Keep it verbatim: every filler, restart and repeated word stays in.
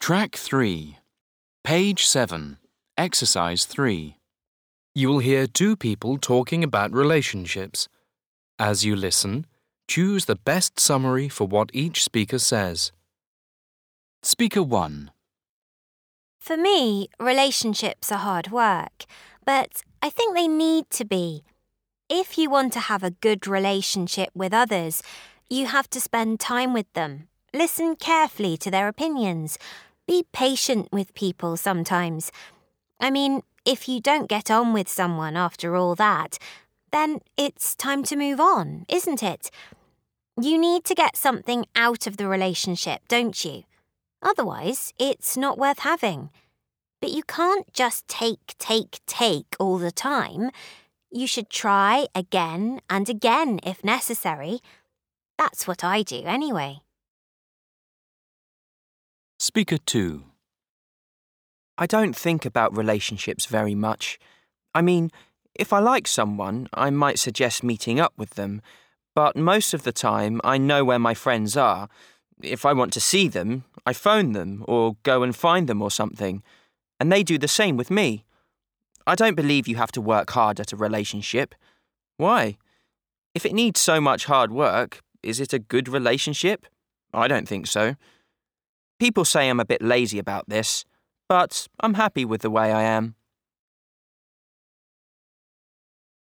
Track three. Page seven. Exercise three. You will hear two people talking about relationships. As you listen, choose the best summary for what each speaker says. Speaker one. For me, relationships are hard work, but I think they need to be. If you want to have a good relationship with others, you have to spend time with them, listen carefully to their opinions, be patient with people sometimes. I mean, if you don't get on with someone after all that, then it's time to move on, isn't it? You need to get something out of the relationship, don't you? Otherwise, it's not worth having. But you can't just take, take, take all the time. You should try again and again if necessary. That's what I do anyway. Speaker two. I don't think about relationships very much. I mean, if I like someone, I might suggest meeting up with them, but most of the time I know where my friends are. If I want to see them, I phone them or go and find them or something, and they do the same with me. I don't believe you have to work hard at a relationship. Why? If it needs so much hard work, is it a good relationship? I don't think so. People say I'm a bit lazy about this, but I'm happy with the way I am.